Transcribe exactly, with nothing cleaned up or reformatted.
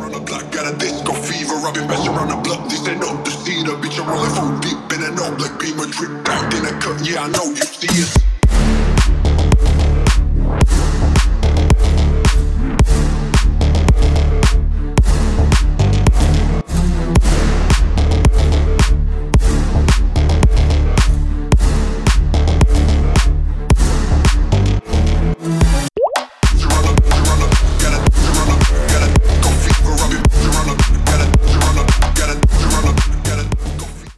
on the block, got a disco fever. I've been messing around the block, this ain't no deceiver. Bitch, I'm rolling full deep in an old black beamer, drip out in a cut, yeah, I know you see it.